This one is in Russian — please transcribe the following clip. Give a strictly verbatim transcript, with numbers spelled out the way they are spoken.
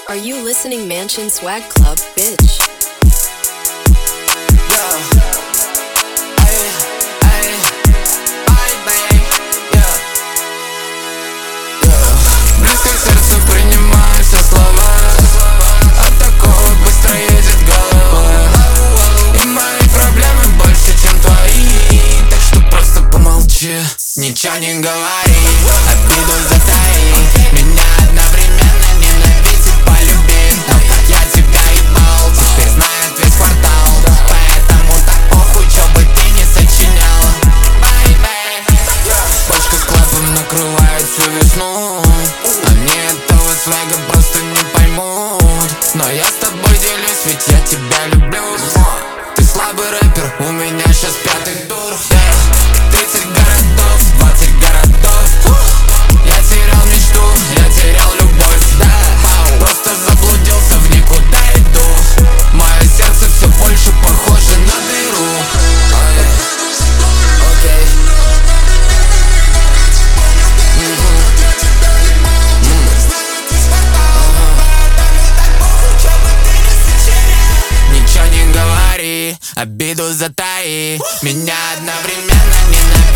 Are you listening Mansion Swag Club, bitch? Близко к сердцу принимаю все слова. От такого быстро едет голова. И мои проблемы больше, чем твои. Так что просто помолчи, ничего не говори. Обиду затаи, меня одновременно ненавидеть и полюбить. Но как я тебя ебал, теперь знает весь квартал. Поэтому так похуй, чё бы ты не сочинял. Бочка с клапом накрывает всю весну. Они этого свега просто не поймут. Но я с тобой делюсь, ведь я тебя люблю. Ты слабый рэпер, у меня сейчас пятый тур. Тридцать городов, двадцать городов. Я терял мечту, я терял любовь. Просто заблудился, в никуда иду. Мое сердце все больше похоже на дыру. Окей. Ничего не говори, обиду затаи. Меня одновременно ненавидеть